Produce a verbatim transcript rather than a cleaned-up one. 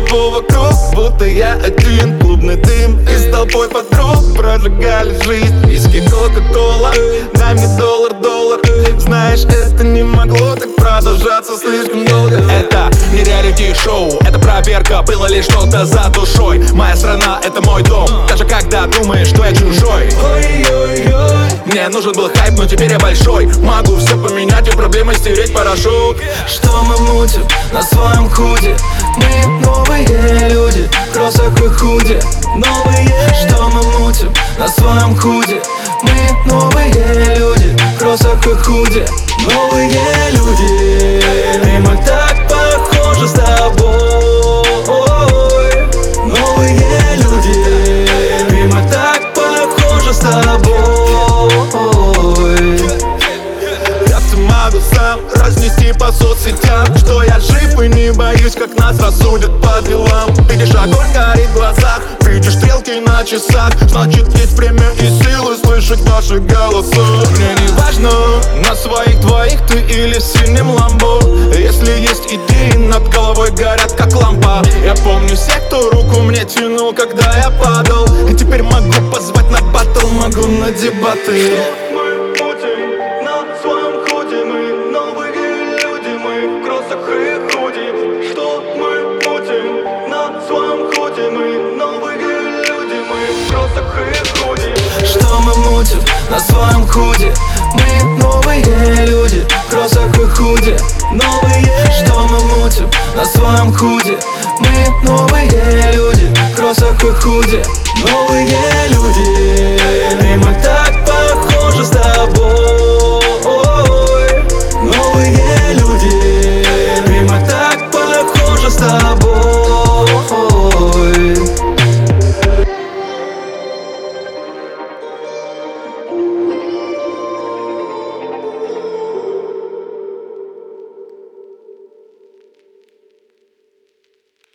никого вокруг, будто я один. Клубный дым и с толпой подруг прожигали жизнь. Виски, кока-кола, дай мне доллар, доллар. Знаешь, это не могло так продолжаться слишком долго. Это не реалити-шоу, это проверка, было ли что-то за душой. Моя страна — это мой дом, даже когда думаешь, что я чужой. Ой-ой-ой. Мне нужен был хайп, но теперь я большой. Могу все поменять и проблемы стереть порошок. Что мы мутим на своем худе? Мы новые люди, в кроссах и худе. Новые. Что мы мутим на своем худе? Мы новые люди, в кроссах и худе. Новые люди. И мы так похожи с тобой. Новые люди. И мы так похожи с тобой. Могу сам разнести по соцсетям, что я жив и не боюсь, как нас рассудят по делам. Видишь, огонь горит в глазах, видишь стрелки на часах. Значит, есть время и силы слышать ваши голоса. Мне не важно, на своих двоих ты или в синем ламбо. Если есть идеи, над головой горят как лампа. Я помню всех, кто руку мне тянул, когда я падал. И теперь могу позвать на баттл, могу на дебаты. Что мы мутим на своем худе? Мы новые люди, в кроссах и худе. Новые. Что мы мутим на своем худе? Мы новые люди, в кроссах и худе.